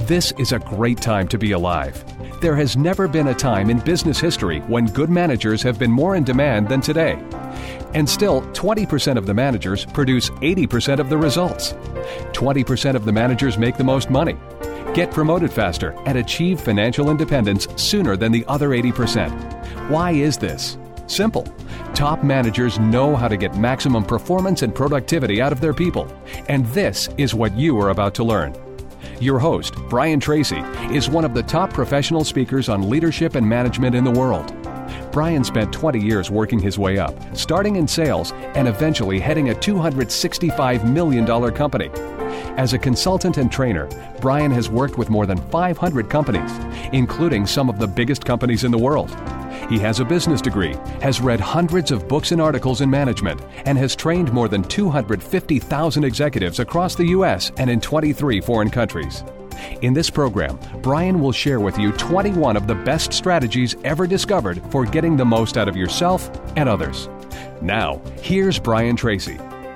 This is a great time to be alive. There has never been a time in business history when good managers have been more in demand than today. And still, 20% of the managers produce 80% of the results. 20% of the managers make the most money, get promoted faster, and achieve financial independence sooner than the other 80%. Why is this? Simple. Top managers know how to get maximum performance and productivity out of their people. And this is what you are about to learn. Your host, Brian Tracy, is one of the top professional speakers on leadership and management in the world. Brian spent 20 years working his way up, starting in sales and eventually heading a $265 million company. As a consultant and trainer, Brian has worked with more than 500 companies, including some of the biggest companies in the world. He has a business degree, has read hundreds of books and articles in management, and has trained more than 250,000 executives across the U.S. and in 23 foreign countries. In this program, Brian will share with you 21 of the best strategies ever discovered for getting the most out of yourself and others. Now, here's Brian Tracy.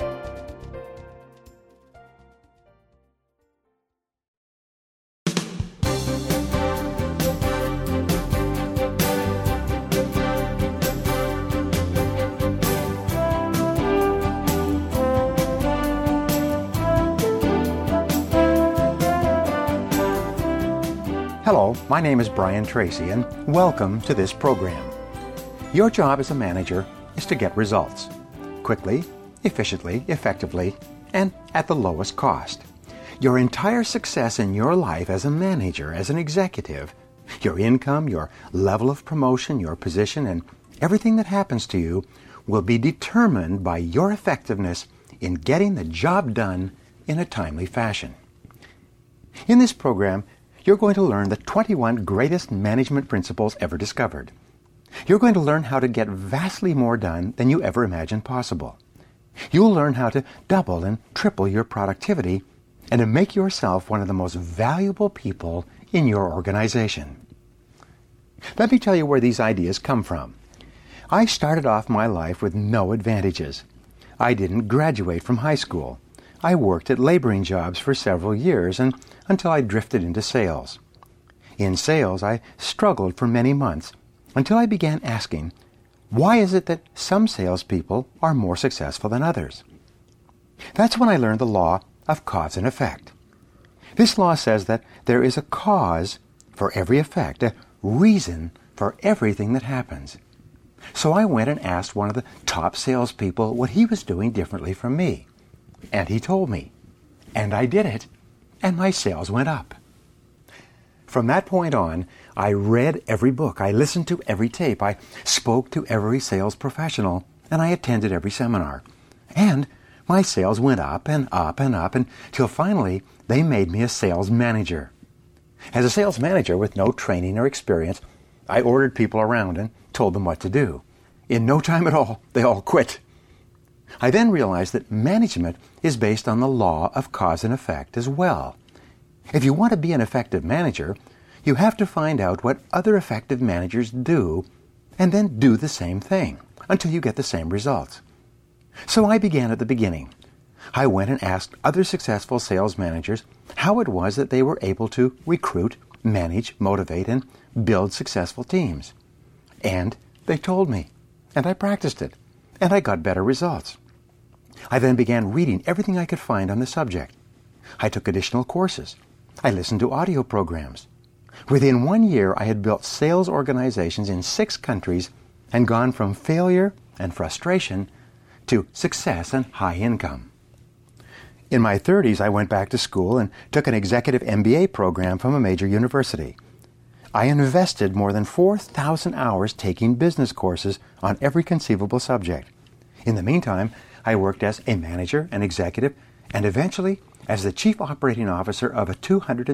Hello, my name is Brian Tracy, and welcome to this program. Your job as a manager is to get results quickly, efficiently, effectively, and at the lowest cost. Your entire success in your life as a manager, as an executive, your income, your level of promotion, your position, and everything that happens to you will be determined by your effectiveness in getting the job done in a timely fashion. In this program, you're going to learn the 21 greatest management principles ever discovered. You're going to learn how to get vastly more done than you ever imagined possible. You'll learn how to double and triple your productivity and to make yourself one of the most valuable people in your organization. Let me tell you where these ideas come from. I started off my life with no advantages. I didn't graduate from high school. I worked at laboring jobs for several years and until I drifted into sales. In sales, I struggled for many months until I began asking, why is it that some salespeople are more successful than others? That's when I learned the law of cause and effect. This law says that there is a cause for every effect, a reason for everything that happens. So I went and asked one of the top salespeople what he was doing differently from me. And he told me. And I did it. And my sales went up. From that point on, I read every book, I listened to every tape, I spoke to every sales professional, and I attended every seminar. And my sales went up and up and up until finally they made me a sales manager. As a sales manager with no training or experience, I ordered people around and told them what to do. In no time at all, they all quit. I then realized that management is based on the law of cause and effect as well. If you want to be an effective manager, you have to find out what other effective managers do and then do the same thing until you get the same results. So I began at the beginning. I went and asked other successful sales managers how it was that they were able to recruit, manage, motivate, and build successful teams. And they told me, and I practiced it. And I got better results. I then began reading everything I could find on the subject. I took additional courses. I listened to audio programs. Within 1 year, I had built sales organizations in 6 countries and gone from failure and frustration to success and high income. In my 30s, I went back to school and took an executive MBA program from a major university. I invested more than 4,000 hours taking business courses on every conceivable subject. In the meantime, I worked as a manager, an executive, and eventually as the chief operating officer of a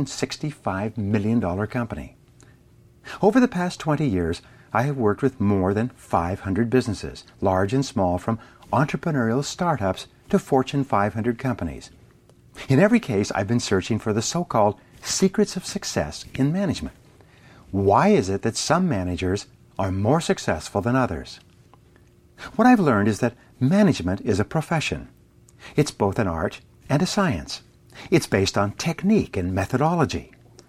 $265 million company. Over the past 20 years, I have worked with more than 500 businesses, large and small, from entrepreneurial startups to Fortune 500 companies. In every case, I've been searching for the so-called secrets of success in management. Why is it that some managers are more successful than others? What I've learned is that management is a profession. It's both an art and a science. It's based on technique and methodology.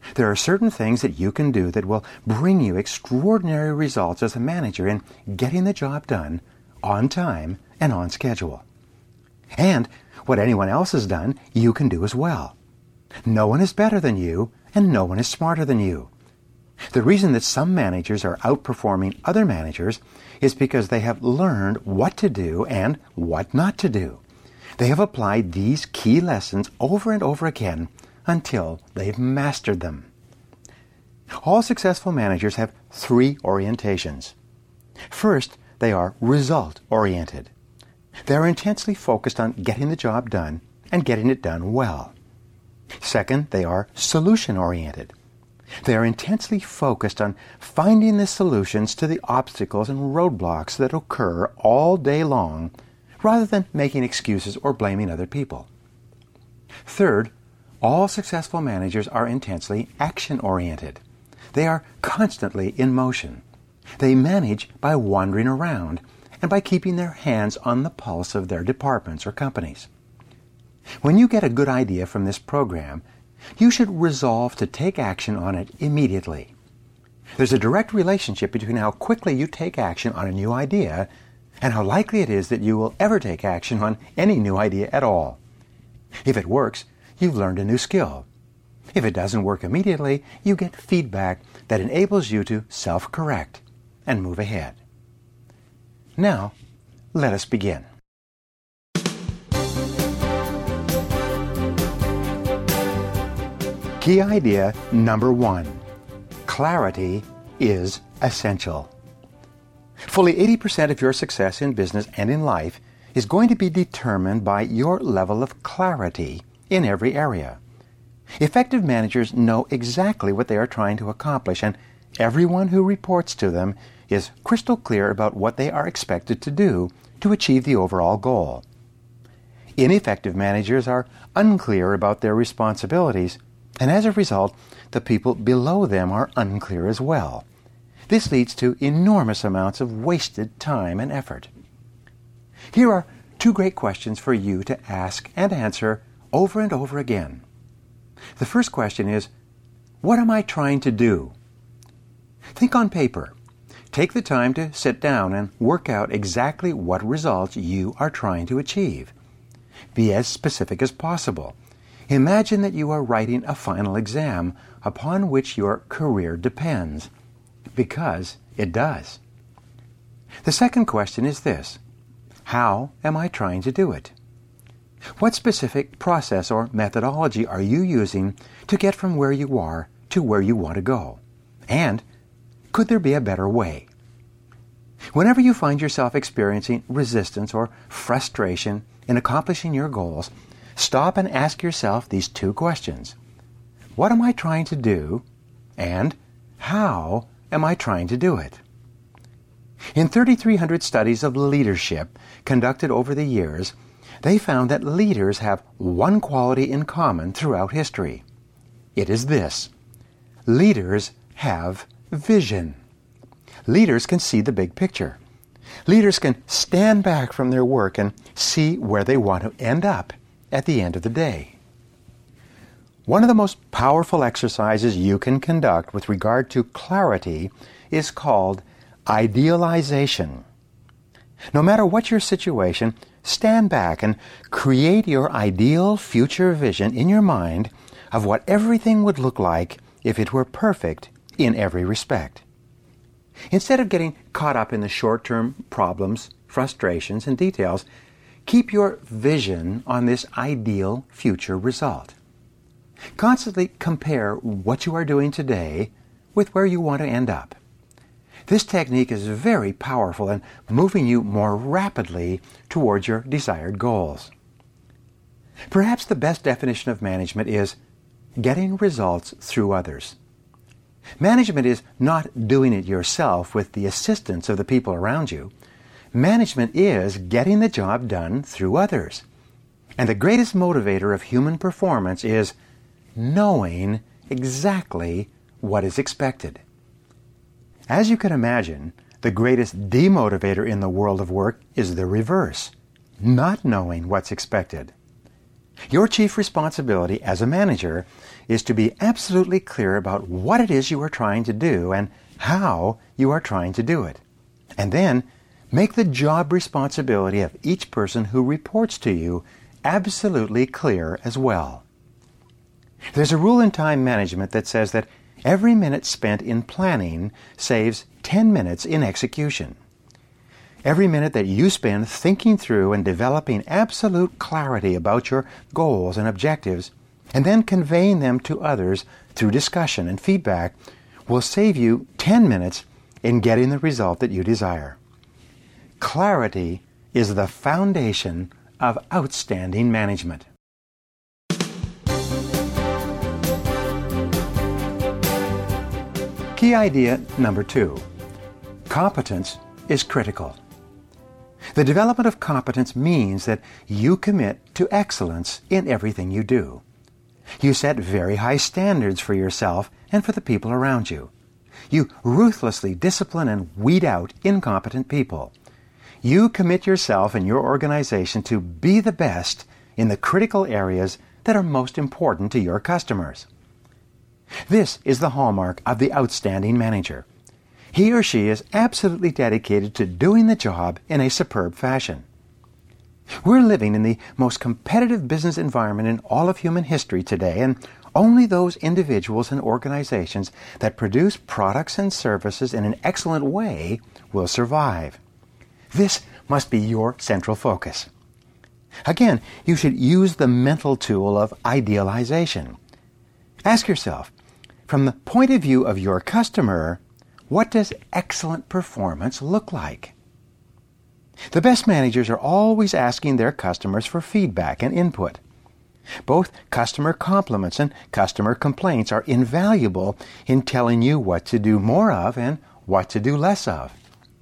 There are certain things that you can do that will bring you extraordinary results as a manager in getting the job done on time and on schedule. And what anyone else has done, you can do as well. No one is better than you, and no one is smarter than you. The reason that some managers are outperforming other managers is because they have learned what to do and what not to do. They have applied these key lessons over and over again until they've mastered them. All successful managers have three orientations. First, they are result-oriented. They are intensely focused on getting the job done and getting it done well. Second, they are solution-oriented. They are intensely focused on finding the solutions to the obstacles and roadblocks that occur all day long, rather than making excuses or blaming other people. Third, all successful managers are intensely action-oriented. They are constantly in motion. They manage by wandering around and by keeping their hands on the pulse of their departments or companies. When you get a good idea from this program, you should resolve to take action on it immediately. There's a direct relationship between how quickly you take action on a new idea and how likely it is that you will ever take action on any new idea at all. If it works, you've learned a new skill. If it doesn't work immediately, you get feedback that enables you to self-correct and move ahead. Now, let us begin. Key idea number 1. Clarity is essential. Fully 80% of your success in business and in life is going to be determined by your level of clarity in every area. Effective managers know exactly what they are trying to accomplish, and everyone who reports to them is crystal clear about what they are expected to do to achieve the overall goal. Ineffective managers are unclear about their responsibilities, and as a result, the people below them are unclear as well. This leads to enormous amounts of wasted time and effort. Here are 2 great questions for you to ask and answer over and over again. The first question is, what am I trying to do? Think on paper. Take the time to sit down and work out exactly what results you are trying to achieve. Be as specific as possible. Imagine that you are writing a final exam upon which your career depends, because it does. The second question is this: how am I trying to do it? What specific process or methodology are you using to get from where you are to where you want to go? And could there be a better way? Whenever you find yourself experiencing resistance or frustration in accomplishing your goals, stop and ask yourself these 2 questions. What am I trying to do? And how am I trying to do it? In 3,300 studies of leadership conducted over the years, they found that leaders have one quality in common throughout history. It is this: leaders have vision. Leaders can see the big picture. Leaders can stand back from their work and see where they want to end up at the end of the day. One of the most powerful exercises you can conduct with regard to clarity is called idealization. No matter what your situation, stand back and create your ideal future vision in your mind of what everything would look like if it were perfect in every respect. Instead of getting caught up in the short-term problems, frustrations, and details, keep your vision on this ideal future result. Constantly compare what you are doing today with where you want to end up. This technique is very powerful in moving you more rapidly towards your desired goals. Perhaps the best definition of management is getting results through others. Management is not doing it yourself with the assistance of the people around you. Management is getting the job done through others. And the greatest motivator of human performance is knowing exactly what is expected. As you can imagine, the greatest demotivator in the world of work is the reverse, not knowing what's expected. Your chief responsibility as a manager is to be absolutely clear about what it is you are trying to do and how you are trying to do it. And then make the job responsibility of each person who reports to you absolutely clear as well. There's a rule in time management that says that every minute spent in planning saves 10 minutes in execution. Every minute that you spend thinking through and developing absolute clarity about your goals and objectives, and then conveying them to others through discussion and feedback, will save you 10 minutes in getting the result that you desire. Clarity is the foundation of outstanding management. Key idea number 2. Competence is critical. The development of competence means that you commit to excellence in everything you do. You set very high standards for yourself and for the people around you. You ruthlessly discipline and weed out incompetent people. You commit yourself and your organization to be the best in the critical areas that are most important to your customers. This is the hallmark of the outstanding manager. He or she is absolutely dedicated to doing the job in a superb fashion. We're living in the most competitive business environment in all of human history today, and only those individuals and organizations that produce products and services in an excellent way will survive. This must be your central focus. Again, you should use the mental tool of idealization. Ask yourself, from the point of view of your customer, what does excellent performance look like? The best managers are always asking their customers for feedback and input. Both customer compliments and customer complaints are invaluable in telling you what to do more of and what to do less of.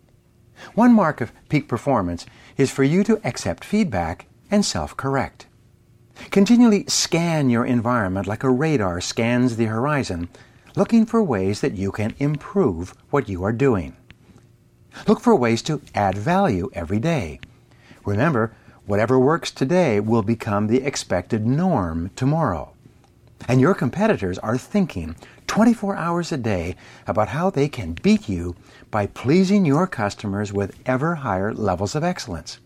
One mark of peak performance is for you to accept feedback and self-correct. Continually scan your environment like a radar scans the horizon, looking for ways that you can improve what you are doing. Look for ways to add value every day. Remember, whatever works today will become the expected norm tomorrow. And your competitors are thinking 24 hours a day about how they can beat you by pleasing your customers with ever higher levels of excellence.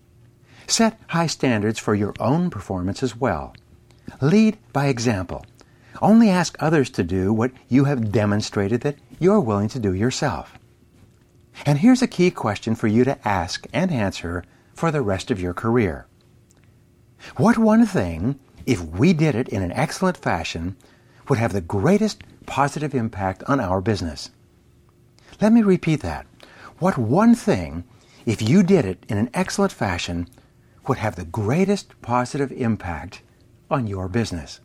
Set high standards for your own performance as well. Lead by example. Only ask others to do what you have demonstrated that you're willing to do yourself. And here's a key question for you to ask and answer for the rest of your career. What one thing, if we did it in an excellent fashion, would have the greatest positive impact on our business? Let me repeat that. What one thing, if you did it in an excellent fashion, would have the greatest positive impact on your business?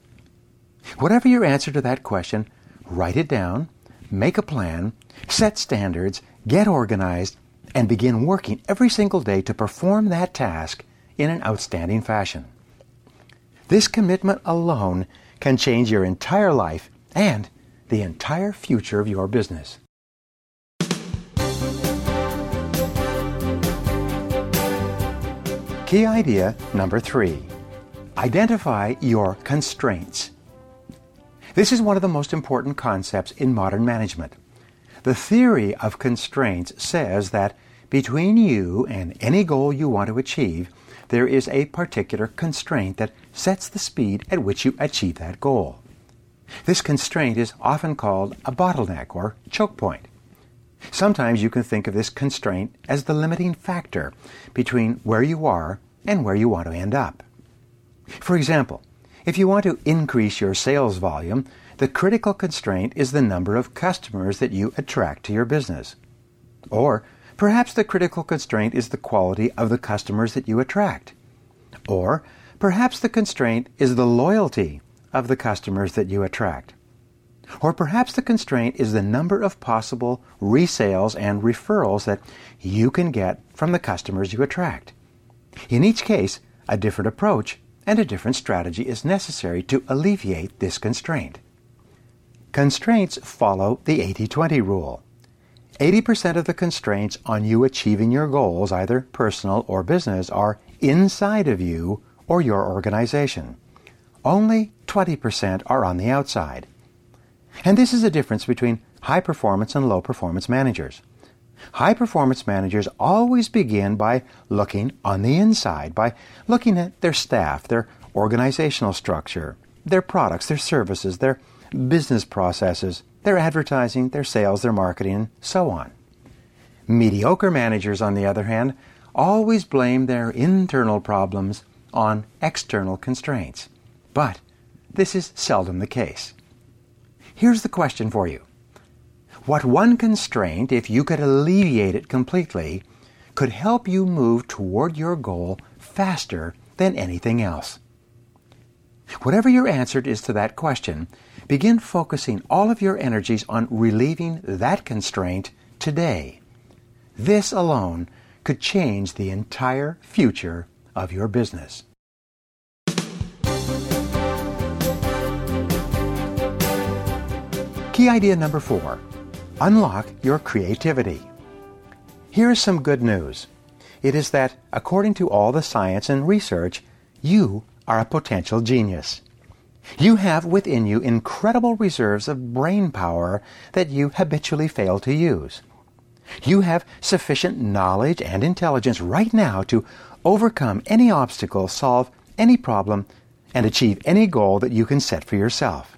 Whatever your answer to that question, write it down, make a plan, set standards, get organized, and begin working every single day to perform that task in an outstanding fashion. This commitment alone can change your entire life and the entire future of your business. Key idea number 3. Identify your constraints. This is one of the most important concepts in modern management. The theory of constraints says that between you and any goal you want to achieve, there is a particular constraint that sets the speed at which you achieve that goal. This constraint is often called a bottleneck or choke point. Sometimes you can think of this constraint as the limiting factor between where you are and where you want to end up. For example, if you want to increase your sales volume, the critical constraint is the number of customers that you attract to your business. Or perhaps the critical constraint is the quality of the customers that you attract. Or perhaps the constraint is the loyalty of the customers that you attract. Or perhaps the constraint is the number of possible resales and referrals that you can get from the customers you attract. In each case, a different approach and a different strategy is necessary to alleviate this constraint. Constraints follow the 80-20 rule. 80% of the constraints on you achieving your goals, either personal or business, are inside of you or your organization. Only 20% are on the outside. And this is the difference between high-performance and low-performance managers. High-performance managers always begin by looking on the inside, by looking at their staff, their organizational structure, their products, their services, their business processes, their advertising, their sales, their marketing, and so on. Mediocre managers, on the other hand, always blame their internal problems on external constraints. But this is seldom the case. Here's the question for you. What one constraint, if you could alleviate it completely, could help you move toward your goal faster than anything else? Whatever your answer is to that question, begin focusing all of your energies on relieving that constraint today. This alone could change the entire future of your business. Key idea number 4, unlock your creativity. Here's some good news. It is that, according to all the science and research, you are a potential genius. You have within you incredible reserves of brain power that you habitually fail to use. You have sufficient knowledge and intelligence right now to overcome any obstacle, solve any problem, and achieve any goal that you can set for yourself.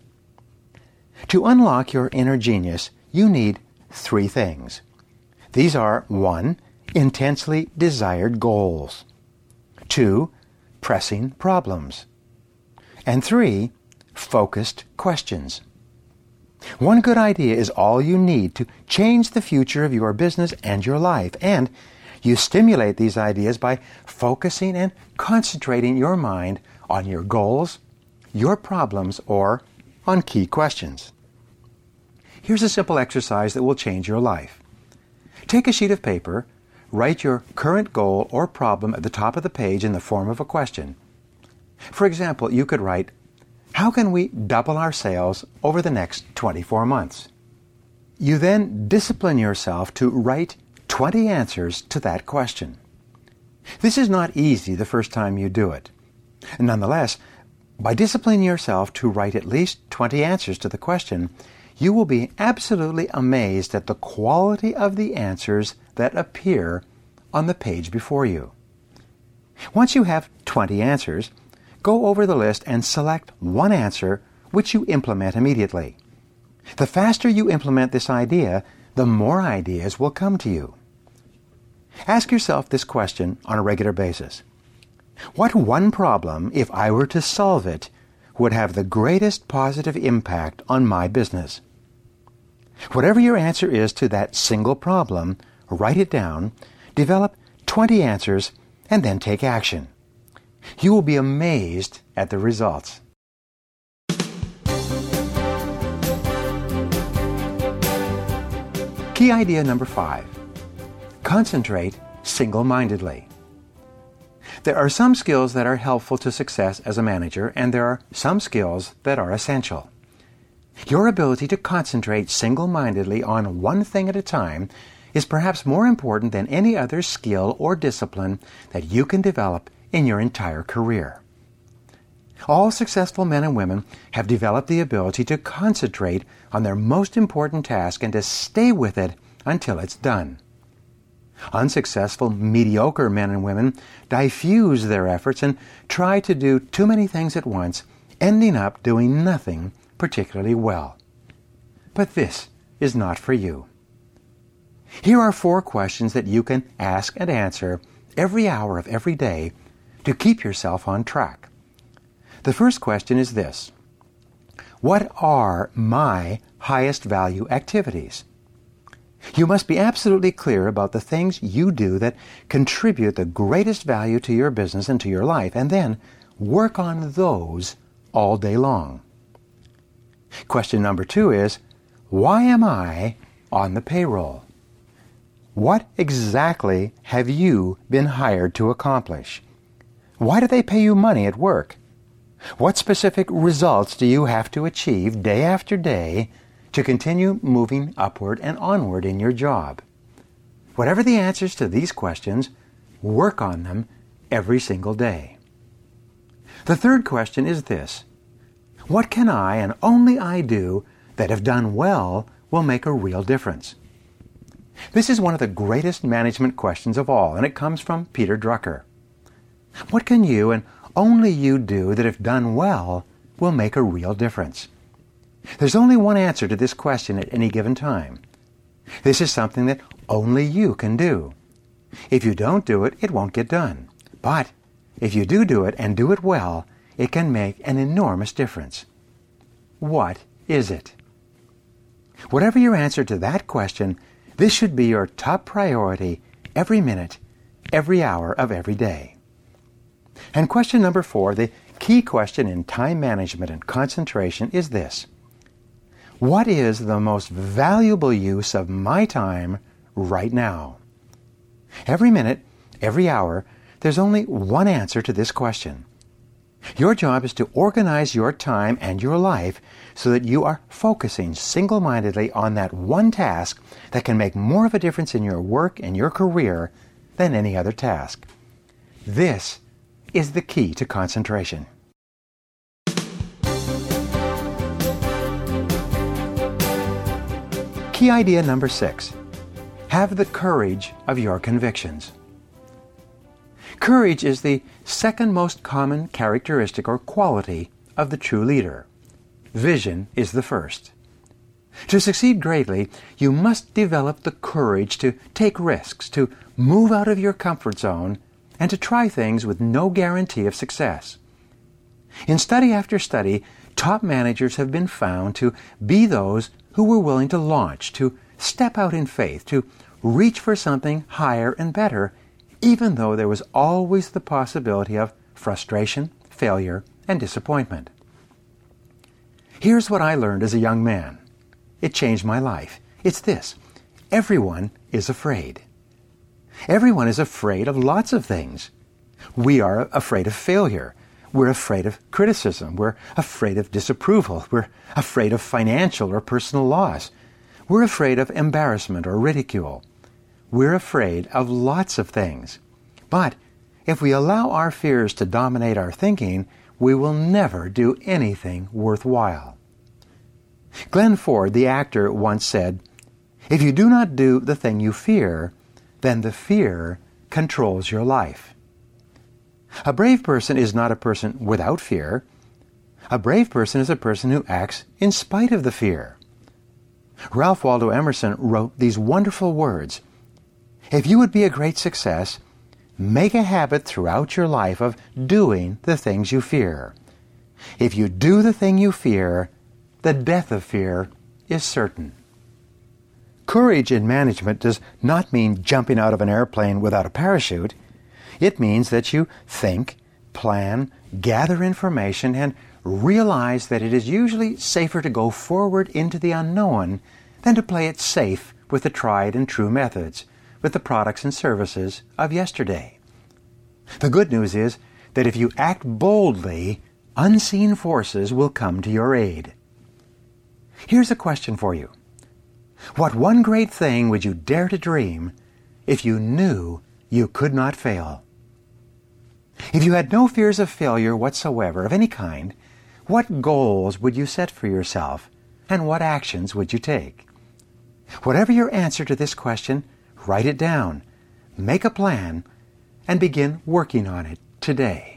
To unlock your inner genius, you need 3 things. These are 1. Intensely desired goals. 2. Pressing problems. And 3. Focused questions. One good idea is all you need to change the future of your business and your life, and you stimulate these ideas by focusing and concentrating your mind on your goals, your problems, or on key questions. Here's a simple exercise that will change your life. Take a sheet of paper, write your current goal or problem at the top of the page in the form of a question. For example, you could write, how can we double our sales over the next 24 months? You then discipline yourself to write 20 answers to that question. This is not easy the first time you do it. Nonetheless, by disciplining yourself to write at least 20 answers to the question, you will be absolutely amazed at the quality of the answers that appear on the page before you. Once you have 20 answers, go over the list and select one answer which you implement immediately. The faster you implement this idea, the more ideas will come to you. Ask yourself this question on a regular basis. What one problem, if I were to solve it, would have the greatest positive impact on my business? Whatever your answer is to that single problem, write it down, develop 20 answers, and then take action. You will be amazed at the results. Key idea number 5. Concentrate single-mindedly. There are some skills that are helpful to success as a manager, and there are some skills that are essential. Your ability to concentrate single-mindedly on one thing at a time is perhaps more important than any other skill or discipline that you can develop in your entire career. All successful men and women have developed the ability to concentrate on their most important task and to stay with it until it's done. Unsuccessful, mediocre men and women diffuse their efforts and try to do too many things at once, ending up doing nothing particularly well. But this is not for you. Here are 4 questions that you can ask and answer every hour of every day to keep yourself on track. The first question is this: what are my highest value activities? You must be absolutely clear about the things you do that contribute the greatest value to your business and to your life, and then work on those all day long. Question number 2 is, why am I on the payroll? What exactly have you been hired to accomplish? Why do they pay you money at work? What specific results do you have to achieve day after day to continue moving upward and onward in your job? Whatever the answers to these questions, work on them every single day. The third question is this: what can I and only I do that, if done well, will make a real difference? This is one of the greatest management questions of all, and it comes from Peter Drucker. What can you and only you do that, if done well, will make a real difference? There's only one answer to this question at any given time. This is something that only you can do. If you don't do it, it won't get done. But if you do it and do it well, it can make an enormous difference. What is it? Whatever your answer to that question, this should be your top priority every minute, every hour of every day. And question number 4, the key question in time management and concentration, is this: what is the most valuable use of my time right now? Every minute, every hour, there's only one answer to this question. Your job is to organize your time and your life so that you are focusing single-mindedly on that one task that can make more of a difference in your work and your career than any other task. This is the key to concentration. Key idea number 6. Have the courage of your convictions. Courage is the second most common characteristic or quality of the true leader. Vision is the first. To succeed greatly, you must develop the courage to take risks, to move out of your comfort zone, and to try things with no guarantee of success. In study after study, top managers have been found to be those who were willing to launch, to step out in faith, to reach for something higher and better, even though there was always the possibility of frustration, failure, and disappointment. Here's what I learned as a young man. It changed my life. It's this: everyone is afraid. Everyone is afraid of lots of things. We are afraid of failure. We're afraid of criticism. We're afraid of disapproval. We're afraid of financial or personal loss. We're afraid of embarrassment or ridicule. We're afraid of lots of things. But if we allow our fears to dominate our thinking, we will never do anything worthwhile. Glenn Ford, the actor, once said, "If you do not do the thing you fear, then the fear controls your life." A brave person is not a person without fear. A brave person is a person who acts in spite of the fear. Ralph Waldo Emerson wrote these wonderful words: "If you would be a great success, make a habit throughout your life of doing the things you fear. If you do the thing you fear, the death of fear is certain." Courage in management does not mean jumping out of an airplane without a parachute. It means that you think, plan, gather information, and realize that it is usually safer to go forward into the unknown than to play it safe with the tried and true methods, with the products and services of yesterday. The good news is that if you act boldly, unseen forces will come to your aid. Here's a question for you. What one great thing would you dare to dream if you knew you could not fail? If you had no fears of failure whatsoever of any kind, what goals would you set for yourself, and what actions would you take? Whatever your answer to this question, write it down, make a plan, and begin working on it today.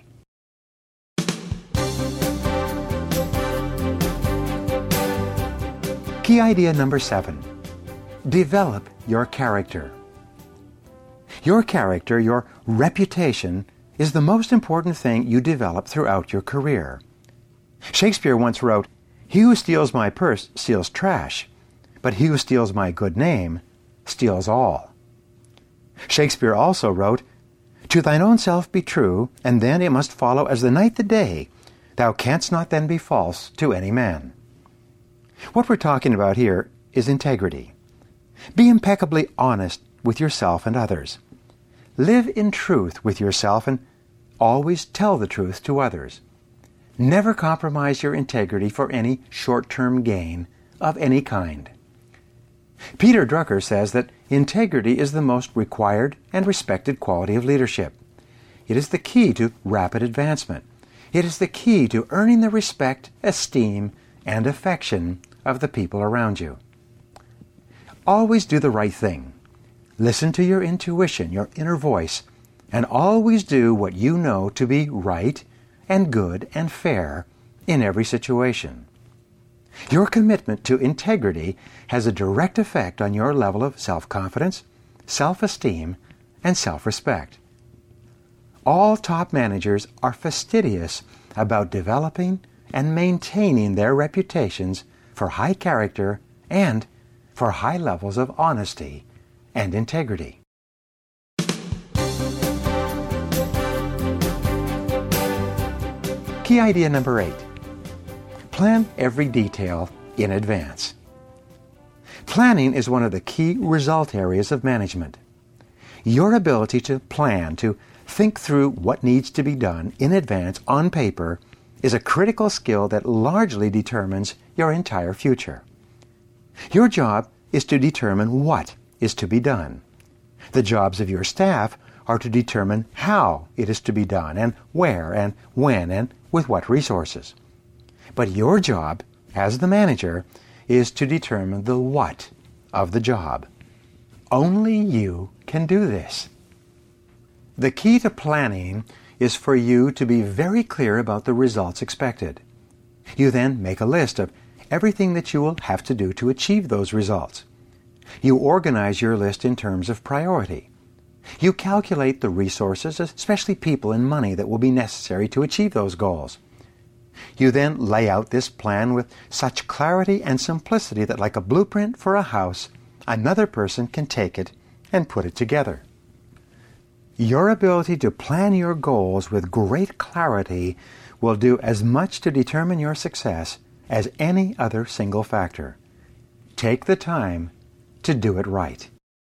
Key idea number 7. Develop your character. Your character, your reputation, is the most important thing you develop throughout your career. Shakespeare once wrote, "He who steals my purse steals trash, but he who steals my good name steals all." Shakespeare also wrote, "To thine own self be true, and then it must follow as the night the day. Thou canst not then be false to any man." What we're talking about here is integrity. Be impeccably honest with yourself and others. Live in truth with yourself and always tell the truth to others. Never compromise your integrity for any short-term gain of any kind. Peter Drucker says that integrity is the most required and respected quality of leadership. It is the key to rapid advancement. It is the key to earning the respect, esteem, and affection of the people around you. Always do the right thing. Listen to your intuition, your inner voice, and always do what you know to be right and good and fair in every situation. Your commitment to integrity has a direct effect on your level of self-confidence, self-esteem, and self-respect. All top managers are fastidious about developing and maintaining their reputations for high character and for high levels of honesty and integrity. Key idea number 8. Plan every detail in advance. Planning is one of the key result areas of management. Your ability to plan, to think through what needs to be done in advance on paper, is a critical skill that largely determines your entire future. Your job is to determine what is to be done. The jobs of your staff are to determine how it is to be done and where and when and with what resources. But your job, as the manager, is to determine the what of the job. Only you can do this. The key to planning is for you to be very clear about the results expected. You then make a list of everything that you will have to do to achieve those results. You organize your list in terms of priority. You calculate the resources, especially people and money, that will be necessary to achieve those goals. You then lay out this plan with such clarity and simplicity that, like a blueprint for a house, another person can take it and put it together. Your ability to plan your goals with great clarity will do as much to determine your success as any other single factor. Take the time to do it right.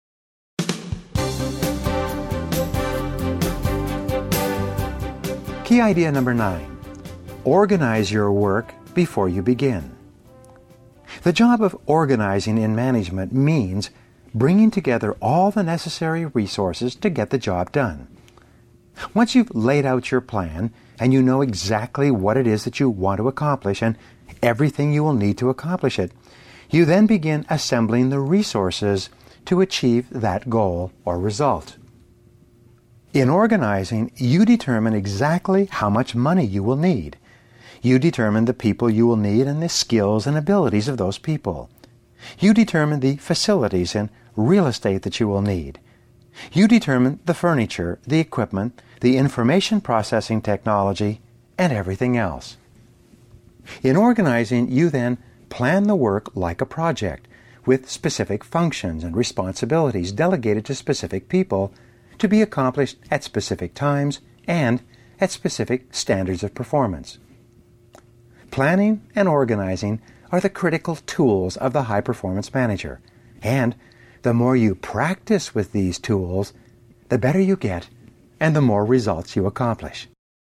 Key idea number 9. Organize your work before you begin. The job of organizing in management means bringing together all the necessary resources to get the job done. Once you've laid out your plan and you know exactly what it is that you want to accomplish and everything you will need to accomplish it, you then begin assembling the resources to achieve that goal or result. In organizing, you determine exactly how much money you will need. You determine the people you will need and the skills and abilities of those people. You determine the facilities and real estate that you will need. You determine the furniture, the equipment, the information processing technology, and everything else. In organizing, you then plan the work like a project, with specific functions and responsibilities delegated to specific people to be accomplished at specific times and at specific standards of performance. Planning and organizing are the critical tools of the high-performance manager, and the more you practice with these tools, the better you get and the more results you accomplish.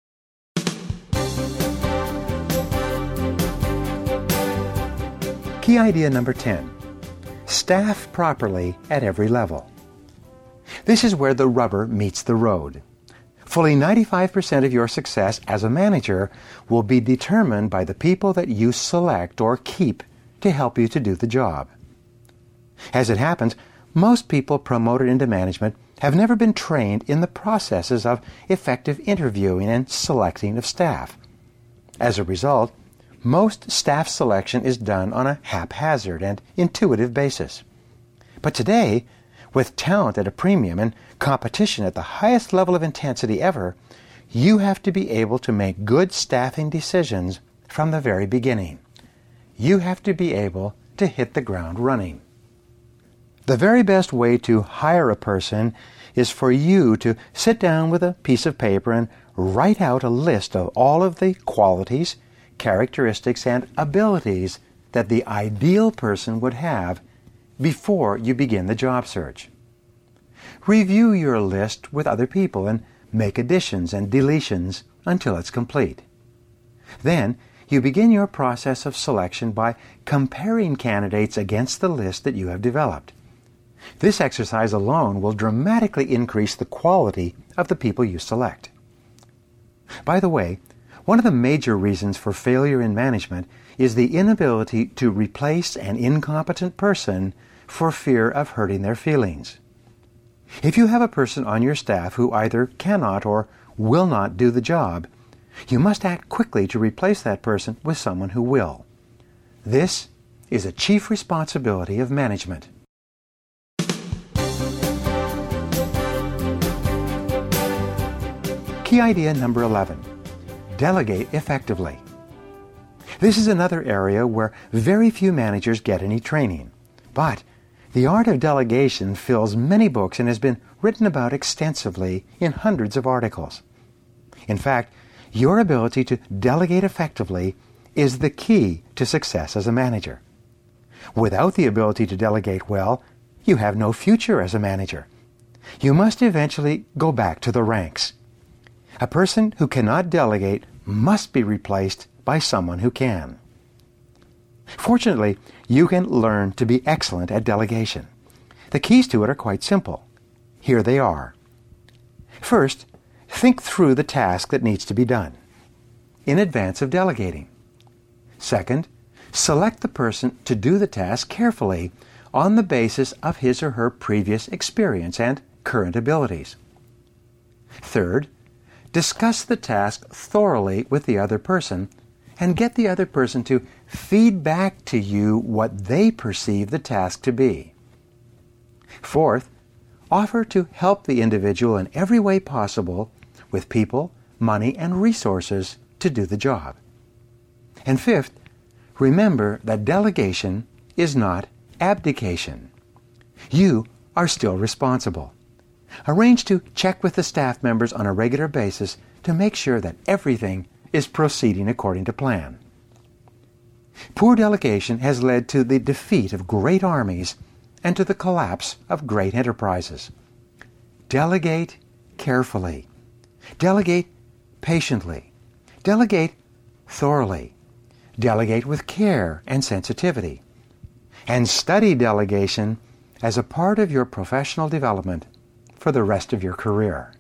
Key idea number 10. Staff properly at every level. This is where the rubber meets the road. Fully 95% of your success as a manager will be determined by the people that you select or keep to help you to do the job. As it happens, most people promoted into management have never been trained in the processes of effective interviewing and selecting of staff. As a result, most staff selection is done on a haphazard and intuitive basis. But today, with talent at a premium and competition at the highest level of intensity ever, you have to be able to make good staffing decisions from the very beginning. You have to be able to hit the ground running. The very best way to hire a person is for you to sit down with a piece of paper and write out a list of all of the qualities, characteristics, and abilities that the ideal person would have before you begin the job search. Review your list with other people and make additions and deletions until it's complete. Then, you begin your process of selection by comparing candidates against the list that you have developed. This exercise alone will dramatically increase the quality of the people you select. By the way, One of the major reasons for failure in management is the inability to replace an incompetent person for fear of hurting their feelings. If you have a person on your staff who either cannot or will not do the job, you must act quickly to replace that person with someone who will. This is a chief responsibility of management. Key idea number 11. Delegate effectively. This is another area where very few managers get any training, but the art of delegation fills many books and has been written about extensively in hundreds of articles. In fact, your ability to delegate effectively is the key to success as a manager. Without the ability to delegate well, you have no future as a manager. You must eventually go back to the ranks. A person who cannot delegate must be replaced by someone who can. Fortunately, you can learn to be excellent at delegation. The keys to it are quite simple. Here they are. First, think through the task that needs to be done in advance of delegating. Second, select the person to do the task carefully on the basis of his or her previous experience and current abilities. Third, discuss the task thoroughly with the other person and get the other person to feed back to you what they perceive the task to be. Fourth, offer to help the individual in every way possible with people, money, and resources to do the job. And fifth, remember that delegation is not abdication. You are still responsible. Arrange to check with the staff members on a regular basis to make sure that everything is proceeding according to plan. Poor delegation has led to the defeat of great armies and to the collapse of great enterprises. Delegate carefully. Delegate patiently. Delegate thoroughly. Delegate with care and sensitivity. And study delegation as a part of your professional development for the rest of your career.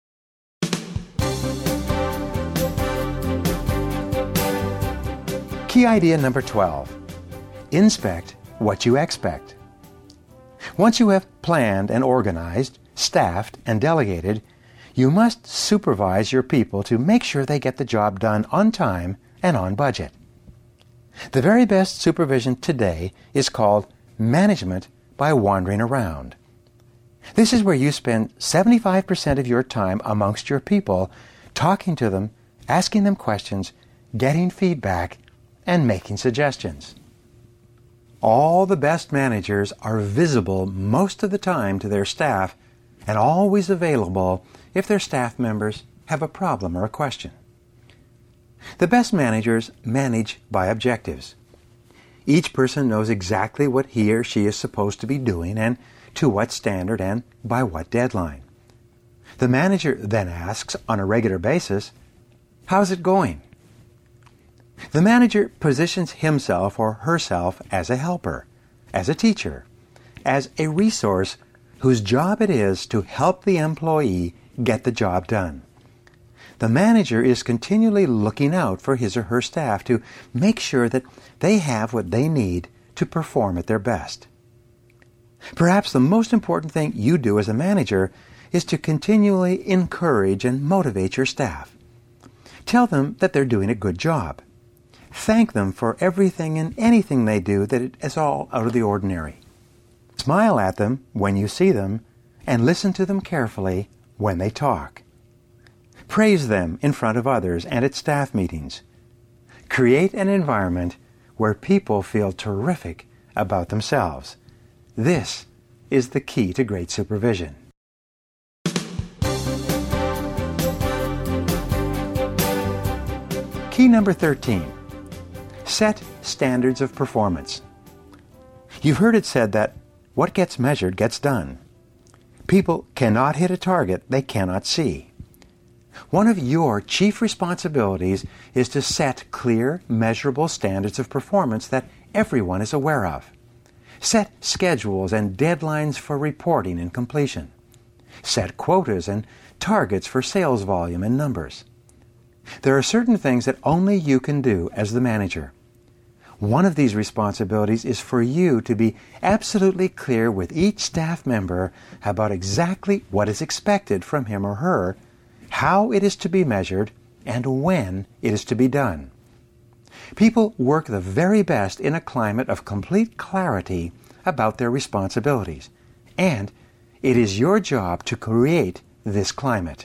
Key idea number 12. Inspect what you expect. Once you have planned and organized, staffed, and delegated, you must supervise your people to make sure they get the job done on time and on budget. The very best supervision today is called management by wandering around. This is where you spend 75% of your time amongst your people, talking to them, asking them questions, getting feedback, and making suggestions. All the best managers are visible most of the time to their staff and always available if their staff members have a problem or a question. The best managers manage by objectives. Each person knows exactly what he or she is supposed to be doing and to what standard and by what deadline. The manager then asks on a regular basis, "How's it going?" The manager positions himself or herself as a helper, as a teacher, as a resource whose job it is to help the employee get the job done. The manager is continually looking out for his or her staff to make sure that they have what they need to perform at their best. Perhaps the most important thing you do as a manager is to continually encourage and motivate your staff. Tell them that they're doing a good job. Thank them for everything and anything they do that is all out of the ordinary. Smile at them when you see them and listen to them carefully when they talk. Praise them in front of others and at staff meetings. Create an environment where people feel terrific about themselves. This is the key to great supervision. Key number 13. Set standards of performance. You've heard it said that what gets measured gets done. People cannot hit a target they cannot see. One of your chief responsibilities is to set clear, measurable standards of performance that everyone is aware of. Set schedules and deadlines for reporting and completion. Set quotas and targets for sales volume and numbers. There are certain things that only you can do as the manager. One of these responsibilities is for you to be absolutely clear with each staff member about exactly what is expected from him or her, how it is to be measured, and when it is to be done. People work the very best in a climate of complete clarity about their responsibilities, and it is your job to create this climate.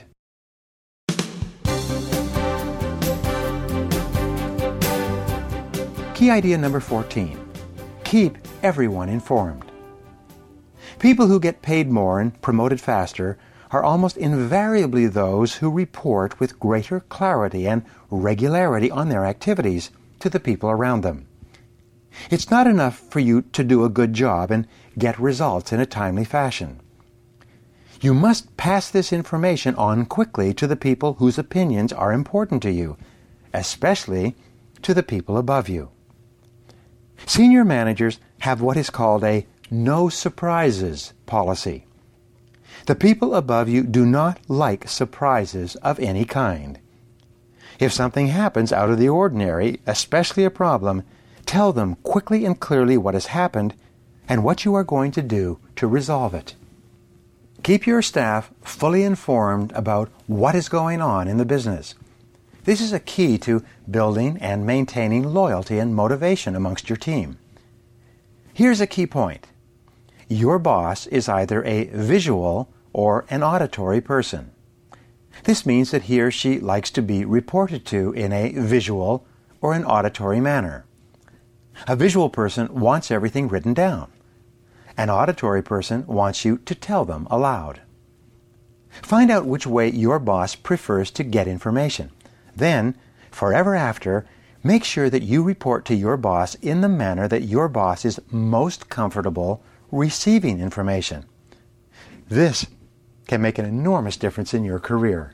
Key idea number 14. Keep everyone informed. People who get paid more and promoted faster are almost invariably those who report with greater clarity and regularity on their activities to the people around them. It's not enough for you to do a good job and get results in a timely fashion. You must pass this information on quickly to the people whose opinions are important to you, especially to the people above you. Senior managers have what is called a no surprises policy. The people above you do not like surprises of any kind. If something happens out of the ordinary, especially a problem, tell them quickly and clearly what has happened and what you are going to do to resolve it. Keep your staff fully informed about what is going on in the business. This is a key to building and maintaining loyalty and motivation amongst your team. Here's a key point. Your boss is either a visual or an auditory person. This means that he or she likes to be reported to in a visual or an auditory manner. A visual person wants everything written down. An auditory person wants you to tell them aloud. Find out which way your boss prefers to get information. Then, forever after, make sure that you report to your boss in the manner that your boss is most comfortable receiving information. This can make an enormous difference in your career.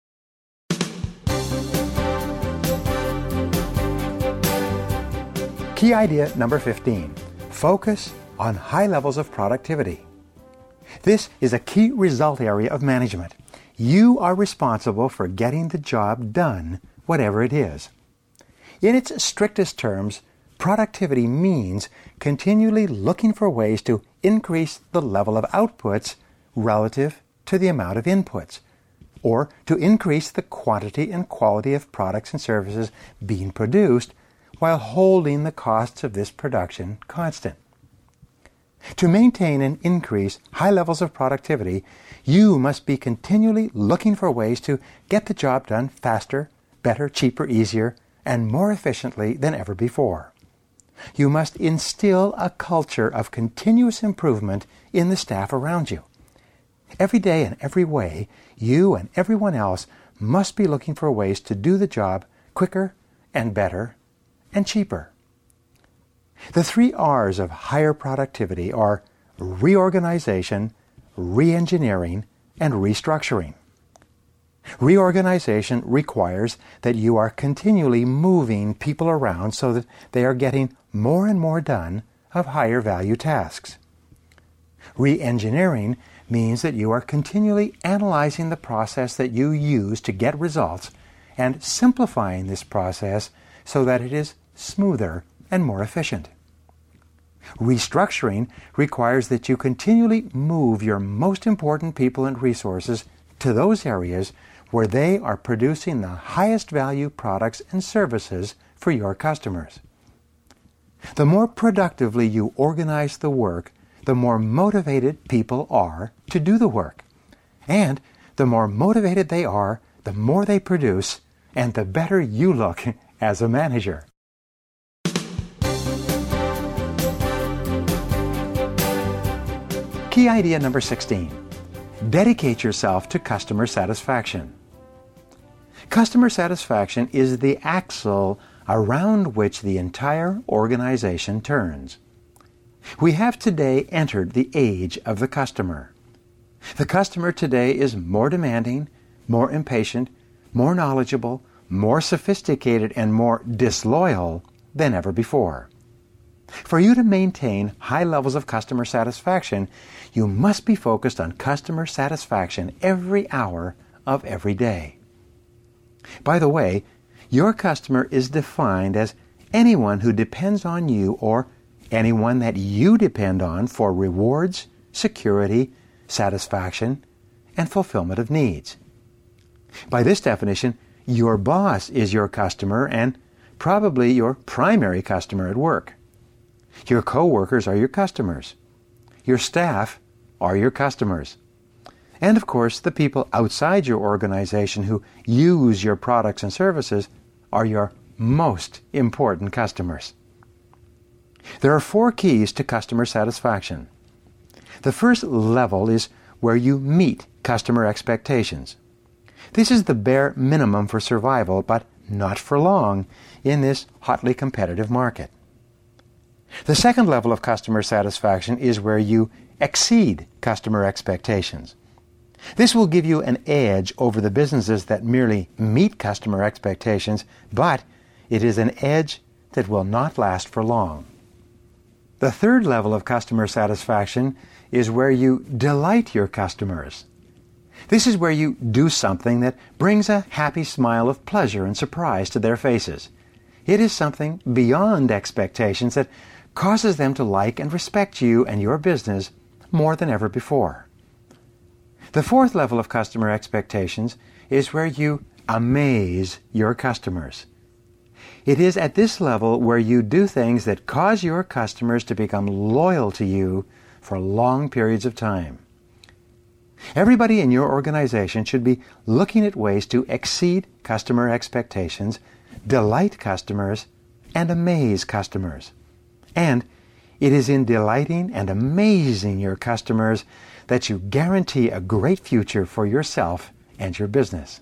Key idea number 15. Focus on high levels of productivity. This is a key result area of management. You are responsible for getting the job done, whatever it is. In its strictest terms, productivity means continually looking for ways to increase the level of outputs relative to the amount of inputs, or to increase the quantity and quality of products and services being produced while holding the costs of this production constant. To maintain and increase high levels of productivity, you must be continually looking for ways to get the job done faster, better, cheaper, easier, and more efficiently than ever before. You must instill a culture of continuous improvement in the staff around you. Every day and every way, you and everyone else must be looking for ways to do the job quicker and better and cheaper. The 3 R's of higher productivity are reorganization, re-engineering, and restructuring. Reorganization requires that you are continually moving people around so that they are getting more and more done of higher value tasks. Re-engineering means that you are continually analyzing the process that you use to get results and simplifying this process so that it is smoother and more efficient. Restructuring requires that you continually move your most important people and resources to those areas where they are producing the highest value products and services for your customers. The more productively you organize the work, the more motivated people are to do the work. And the more motivated they are, the more they produce, and the better you look as a manager. Key idea number 16. Dedicate yourself to customer satisfaction. Customer satisfaction is the axle around which the entire organization turns. We have today entered the age of the customer. The customer today is more demanding, more impatient, more knowledgeable, more sophisticated, and more disloyal than ever before. For you to maintain high levels of customer satisfaction, you must be focused on customer satisfaction every hour of every day. By the way, your customer is defined as anyone who depends on you or anyone that you depend on for rewards, security, satisfaction, and fulfillment of needs. By this definition, your boss is your customer and probably your primary customer at work. Your co-workers are your customers. Your staff are your customers. And of course, the people outside your organization who use your products and services are your most important customers. There are 4 keys to customer satisfaction. The first level is where you meet customer expectations. This is the bare minimum for survival, but not for long in this hotly competitive market. The second level of customer satisfaction is where you exceed customer expectations. This will give you an edge over the businesses that merely meet customer expectations, but it is an edge that will not last for long. The third level of customer satisfaction is where you delight your customers. This is where you do something that brings a happy smile of pleasure and surprise to their faces. It is something beyond expectations that causes them to like and respect you and your business more than ever before. The fourth level of customer expectations is where you amaze your customers. It is at this level where you do things that cause your customers to become loyal to you for long periods of time. Everybody in your organization should be looking at ways to exceed customer expectations, delight customers, and amaze customers. And it is in delighting and amazing your customers that you guarantee a great future for yourself and your business.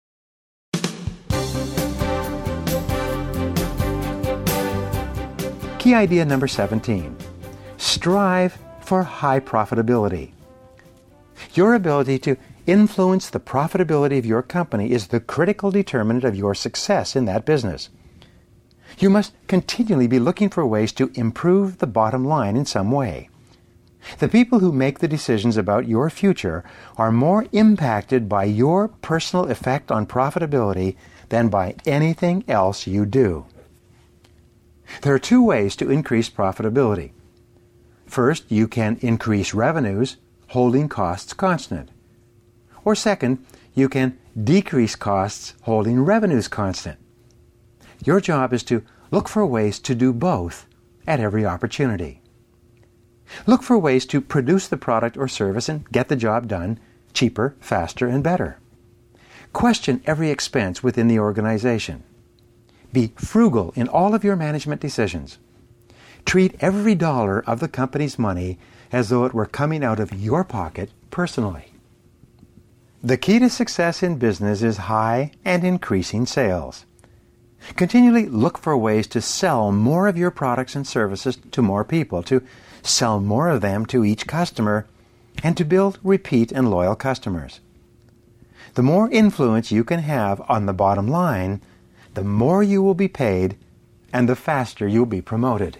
Key idea number 17. Strive for high profitability. Your ability to influence the profitability of your company is the critical determinant of your success in that business. You must continually be looking for ways to improve the bottom line in some way. The people who make the decisions about your future are more impacted by your personal effect on profitability than by anything else you do. There are 2 ways to increase profitability. First, you can increase revenues, holding costs constant. Or second, you can decrease costs, holding revenues constant. Your job is to look for ways to do both at every opportunity. Look for ways to produce the product or service and get the job done cheaper, faster, and better. Question every expense within the organization. Be frugal in all of your management decisions. Treat every dollar of the company's money as though it were coming out of your pocket personally. The key to success in business is high and increasing sales. Continually look for ways to sell more of your products and services to more people, to sell more of them to each customer, and to build repeat and loyal customers. The more influence you can have on the bottom line, the more you will be paid and the faster you'll be promoted.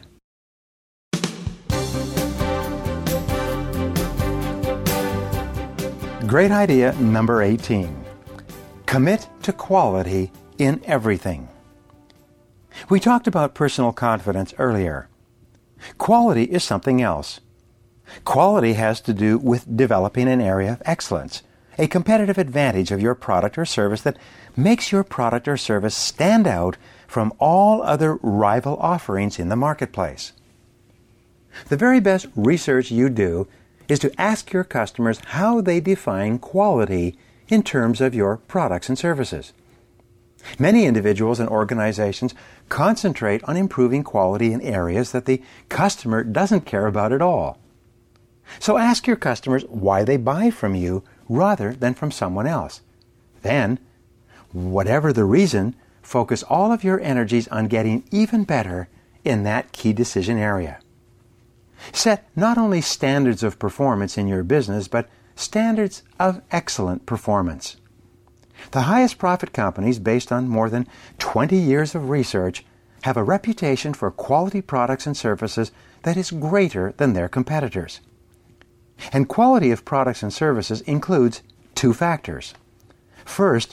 Great idea number 18. Commit to quality in everything. We talked about personal confidence earlier. Quality is something else. Quality has to do with developing an area of excellence, a competitive advantage of your product or service that makes your product or service stand out from all other rival offerings in the marketplace. The very best research you do is to ask your customers how they define quality in terms of your products and services. Many individuals and organizations concentrate on improving quality in areas that the customer doesn't care about at all. So ask your customers why they buy from you rather than from someone else. Then, whatever the reason, focus all of your energies on getting even better in that key decision area. Set not only standards of performance in your business, but standards of excellent performance. The highest profit companies, based on more than 20 years of research, have a reputation for quality products and services that is greater than their competitors. And quality of products and services includes 2 factors. First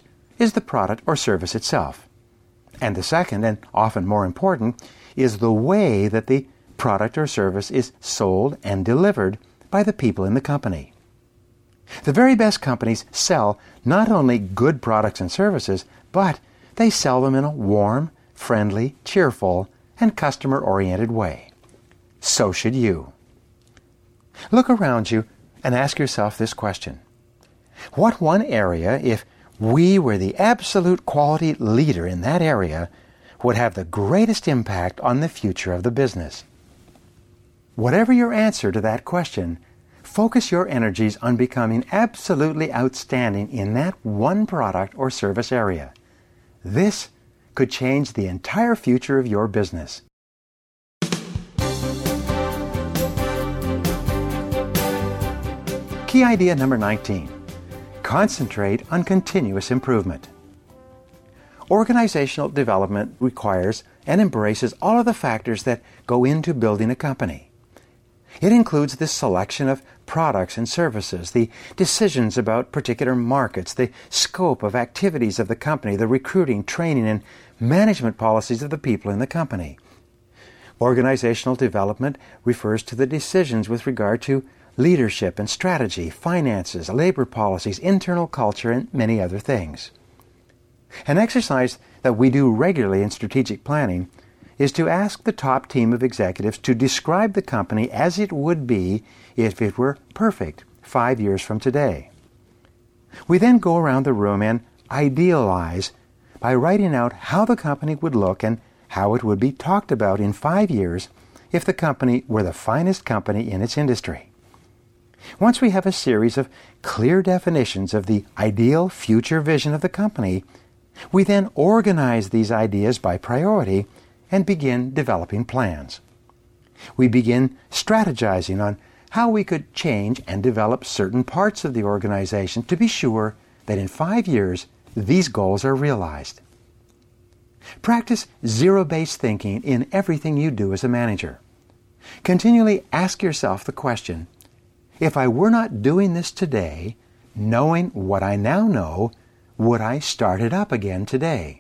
is the product or service itself. And the second, and often more important, is the way that the product or service is sold and delivered by the people in the company. The very best companies sell not only good products and services, but they sell them in a warm, friendly, cheerful, and customer-oriented way. So should you. Look around you and ask yourself this question. What one area, if we were the absolute quality leader in that area, would have the greatest impact on the future of the business? Whatever your answer to that question, focus your energies on becoming absolutely outstanding in that one product or service area. This could change the entire future of your business. Key idea number 19. Concentrate on continuous improvement. Organizational development requires and embraces all of the factors that go into building a company. It includes the selection of products and services, the decisions about particular markets, the scope of activities of the company, the recruiting, training, and management policies of the people in the company. Organizational development refers to the decisions with regard to leadership and strategy, finances, labor policies, internal culture, and many other things. An exercise that we do regularly in strategic planning is to ask the top team of executives to describe the company as it would be if it were perfect 5 years from today. We then go around the room and idealize by writing out how the company would look and how it would be talked about in 5 years if the company were the finest company in its industry. Once we have a series of clear definitions of the ideal future vision of the company, we then organize these ideas by priority and begin developing plans. We begin strategizing on how we could change and develop certain parts of the organization to be sure that in 5 years these goals are realized. Practice zero-based thinking in everything you do as a manager. Continually ask yourself the question, if I were not doing this today, knowing what I now know, would I start it up again today?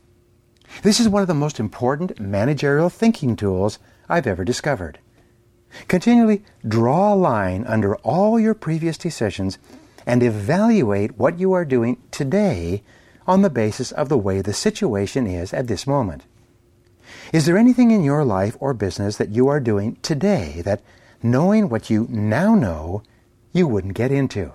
This is one of the most important managerial thinking tools I've ever discovered. Continually draw a line under all your previous decisions and evaluate what you are doing today on the basis of the way the situation is at this moment. Is there anything in your life or business that you are doing today that, knowing what you now know, you wouldn't get into?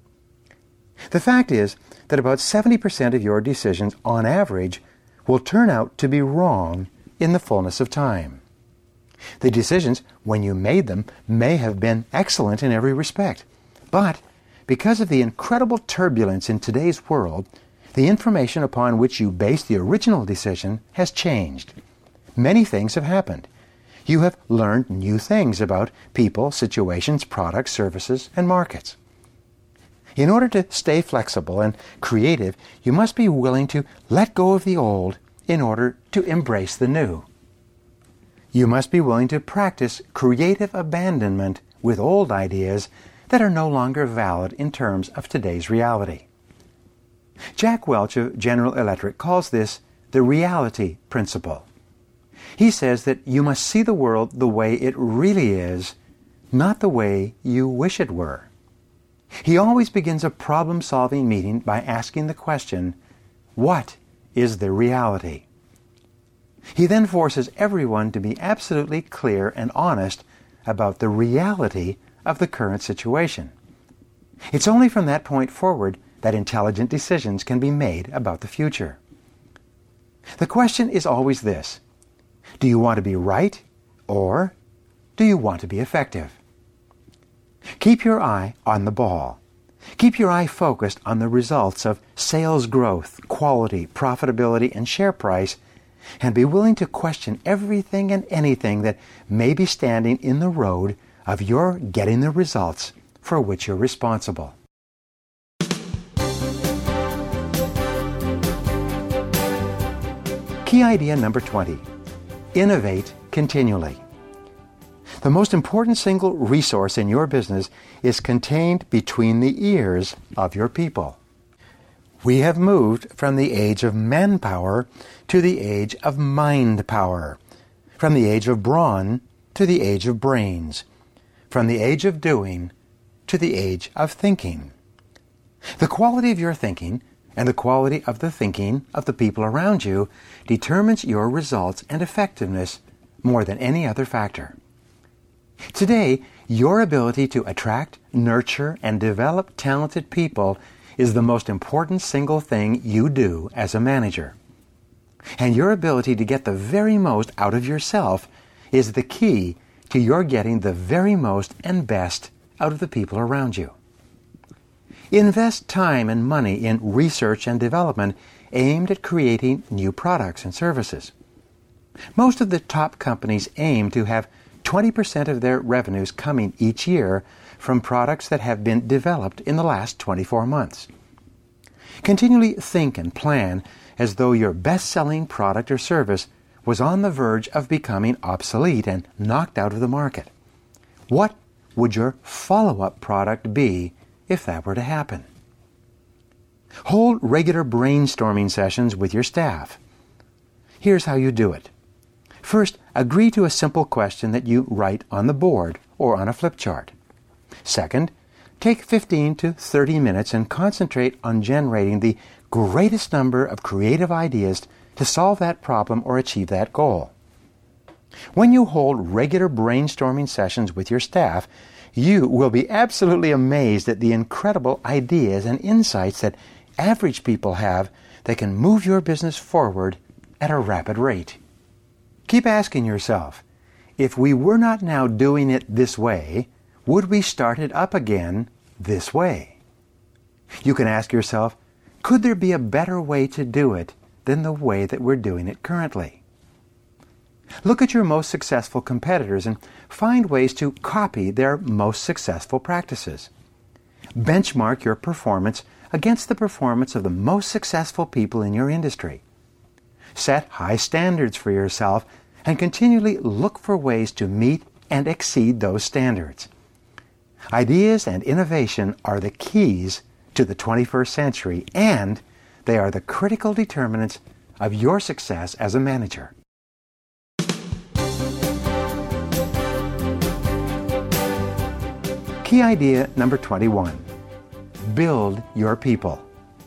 The fact is that about 70% of your decisions, on average, will turn out to be wrong in the fullness of time. The decisions, when you made them, may have been excellent in every respect, but because of the incredible turbulence in today's world, the information upon which you based the original decision has changed. Many things have happened. You have learned new things about people, situations, products, services, and markets. In order to stay flexible and creative, you must be willing to let go of the old in order to embrace the new. You must be willing to practice creative abandonment with old ideas that are no longer valid in terms of today's reality. Jack Welch of General Electric calls this the reality principle. He says that you must see the world the way it really is, not the way you wish it were. He always begins a problem-solving meeting by asking the question, what is the reality? He then forces everyone to be absolutely clear and honest about the reality of the current situation. It's only from that point forward that intelligent decisions can be made about the future. The question is always this: do you want to be right, or do you want to be effective? Keep your eye on the ball. Keep your eye focused on the results of sales growth, quality, profitability, and share price, and be willing to question everything and anything that may be standing in the road of your getting the results for which you're responsible. Key idea number 20. Innovate continually. The most important single resource in your business is contained between the ears of your people. We have moved from the age of manpower to the age of mind power, from the age of brawn to the age of brains, from the age of doing to the age of thinking. The quality of your thinking and the quality of the thinking of the people around you determines your results and effectiveness more than any other factor. Today, your ability to attract, nurture, and develop talented people is the most important single thing you do as a manager. And your ability to get the very most out of yourself is the key to your getting the very most and best out of the people around you. Invest time and money in research and development aimed at creating new products and services. Most of the top companies aim to have 20% of their revenues coming each year from products that have been developed in the last 24 months. Continually think and plan as though your best-selling product or service was on the verge of becoming obsolete and knocked out of the market. What would your follow-up product be if that were to happen? Hold regular brainstorming sessions with your staff. Here's how you do it. First, agree to a simple question that you write on the board or on a flip chart. Second, take 15 to 30 minutes and concentrate on generating the greatest number of creative ideas to solve that problem or achieve that goal. When you hold regular brainstorming sessions with your staff, you will be absolutely amazed at the incredible ideas and insights that average people have that can move your business forward at a rapid rate. Keep asking yourself, if we were not now doing it this way, would we start it up again this way? You can ask yourself, could there be a better way to do it than the way that we're doing it currently? Look at your most successful competitors and find ways to copy their most successful practices. Benchmark your performance against the performance of the most successful people in your industry. Set high standards for yourself and continually look for ways to meet and exceed those standards. Ideas and innovation are the keys to the 21st century, and they are the critical determinants of your success as a manager. Key idea number 21. Build your people.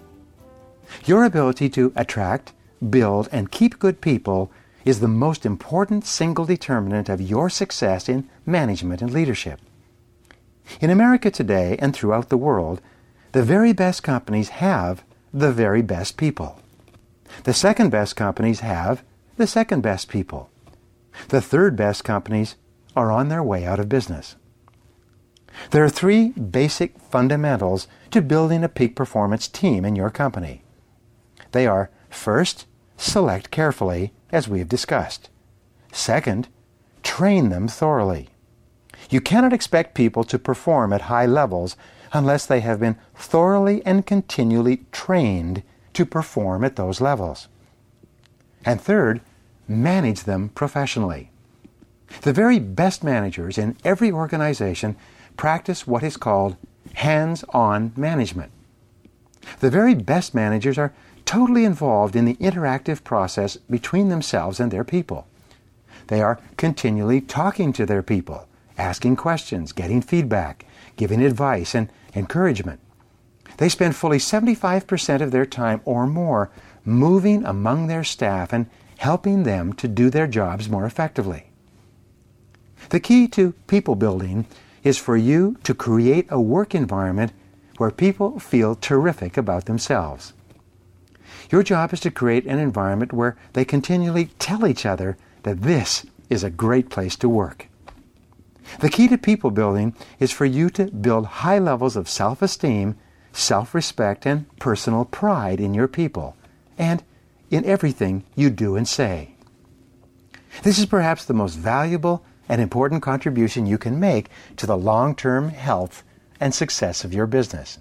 Your ability to attract, build, and keep good people is the most important single determinant of your success in management and leadership. In America today and throughout the world, the very best companies have the very best people. The second best companies have the second best people. The third best companies are on their way out of business. There are three basic fundamentals to building a peak performance team in your company. They are, first, select carefully, as we have discussed. Second, train them thoroughly. You cannot expect people to perform at high levels unless they have been thoroughly and continually trained to perform at those levels. And third, manage them professionally. The very best managers in every organization practice what is called hands-on management. The very best managers are totally involved in the interactive process between themselves and their people. They are continually talking to their people, asking questions, getting feedback, giving advice and encouragement. They spend fully 75% of their time or more moving among their staff and helping them to do their jobs more effectively. The key to people building is for you to create a work environment where people feel terrific about themselves. Your job is to create an environment where they continually tell each other that this is a great place to work. The key to people building is for you to build high levels of self-esteem, self-respect, and personal pride in your people, and in everything you do and say. This is perhaps the most valuable and important contribution you can make to the long-term health and success of your business.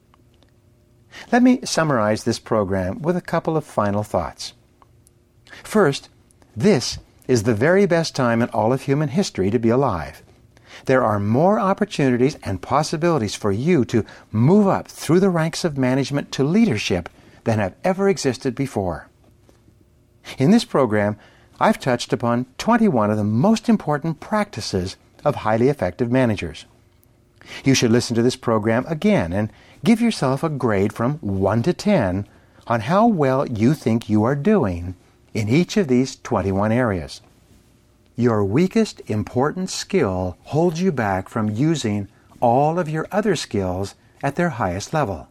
Let me summarize this program with a couple of final thoughts. First, this is the very best time in all of human history to be alive. There are more opportunities and possibilities for you to move up through the ranks of management to leadership than have ever existed before. In this program, I've touched upon 21 of the most important practices of highly effective managers. You should listen to this program again and give yourself a grade from 1 to 10 on how well you think you are doing in each of these 21 areas. Your weakest important skill holds you back from using all of your other skills at their highest level.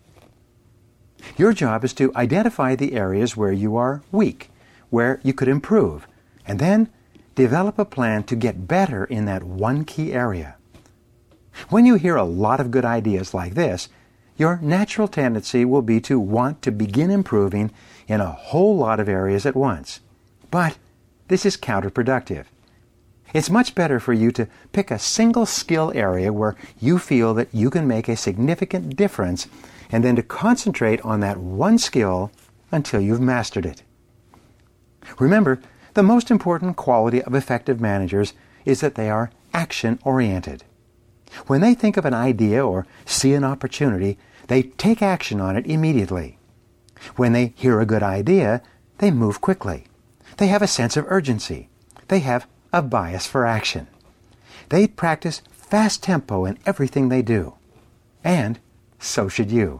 Your job is to identify the areas where you are weak, where you could improve, and then develop a plan to get better in that one key area. When you hear a lot of good ideas like this, your natural tendency will be to want to begin improving in a whole lot of areas at once. But this is counterproductive. It's much better for you to pick a single skill area where you feel that you can make a significant difference, and then to concentrate on that one skill until you've mastered it. Remember, the most important quality of effective managers is that they are action-oriented. When they think of an idea or see an opportunity, they take action on it immediately. When they hear a good idea, they move quickly. They have a sense of urgency. They have a bias for action. They practice fast tempo in everything they do. And so should you.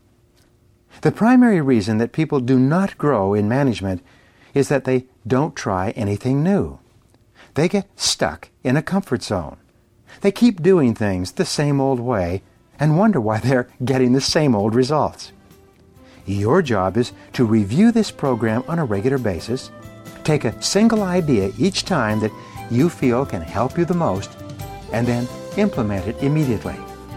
The primary reason that people do not grow in management is that they don't try anything new. They get stuck in a comfort zone. They keep doing things the same old way and wonder why they're getting the same old results. Your job is to review this program on a regular basis, take a single idea each time that you feel can help you the most, and then implement it immediately.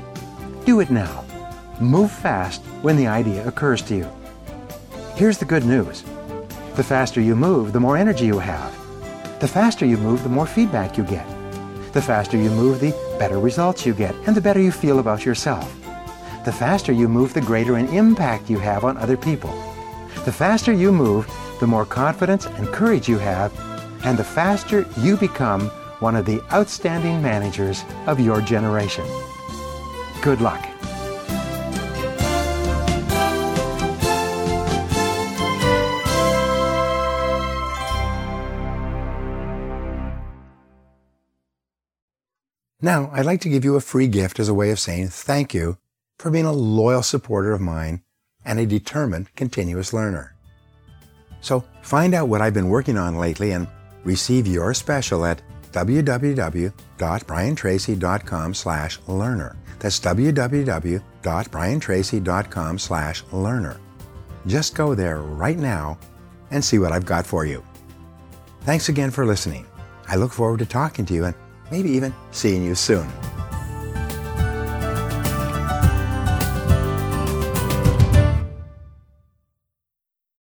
Do it now. Move fast when the idea occurs to you. Here's the good news. The faster you move, the more energy you have. The faster you move, the more feedback you get. The faster you move, the better results you get, and the better you feel about yourself. The faster you move, the greater an impact you have on other people. The faster you move, the more confidence and courage you have, and the faster you become one of the outstanding managers of your generation. Good luck. Now, I'd like to give you a free gift as a way of saying thank you for being a loyal supporter of mine and a determined continuous learner. So find out what I've been working on lately and receive your special at www.briantracy.com/learner. That's www.briantracy.com/learner. Just go there right now and see what I've got for you. Thanks again for listening. I look forward to talking to you and maybe even seeing you soon.